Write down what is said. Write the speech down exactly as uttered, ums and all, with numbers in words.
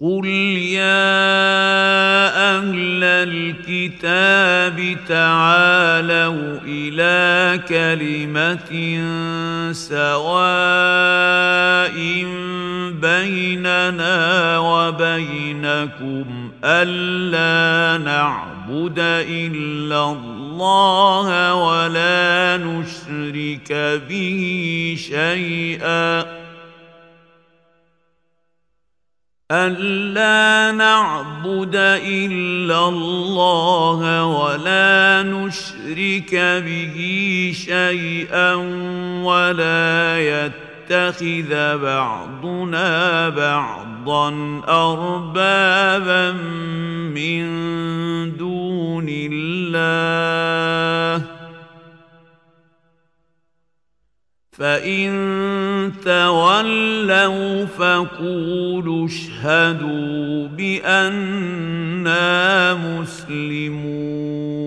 قل يا أهل الكتاب تعالوا إلى كلمة سواء بيننا وبينكم ألا نعبد إلا الله ولا نشرك به شيئا ألا نعبد إلا الله ولا نشرك به شيئا ولا يتخذ بعضنا بعضا أربابا من دون الله فإن تولوا فقولوا اشهدوا بأننا مسلمون